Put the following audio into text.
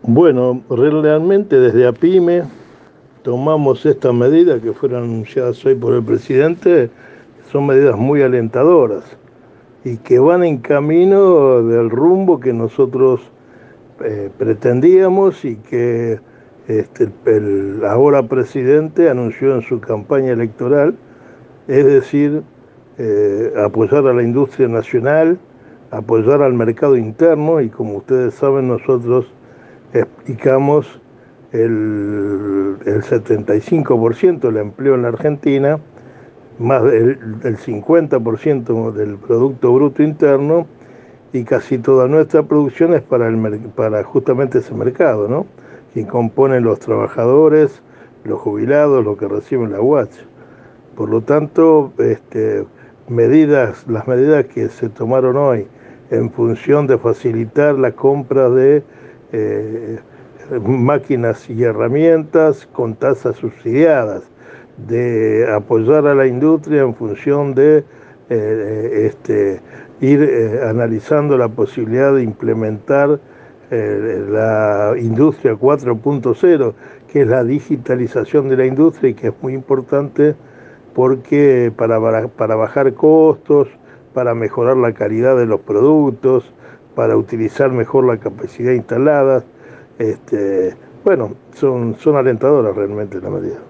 Bueno, realmente desde APYME tomamos estas medidas que fueron anunciadas hoy por el presidente, son medidas muy alentadoras y que van en camino del rumbo que nosotros pretendíamos y que el ahora presidente anunció en su campaña electoral, es decir, apoyar a la industria nacional, apoyar al mercado interno y como ustedes saben nosotros explicamos el 75% del empleo en la Argentina, más del 50% del Producto Bruto Interno, y casi toda nuestra producción es para justamente ese mercado, ¿no? Que componen los trabajadores, los jubilados, los que reciben la UACH. Por lo tanto, las medidas que se tomaron hoy en función de facilitar la compra de máquinas y herramientas con tasas subsidiadas, de apoyar a la industria en función de ir analizando la posibilidad de implementar la industria 4.0, que es la digitalización de la industria y que es muy importante porque para bajar costos, para mejorar la calidad de los productos, para utilizar mejor la capacidad instalada, bueno, son alentadoras realmente la medida.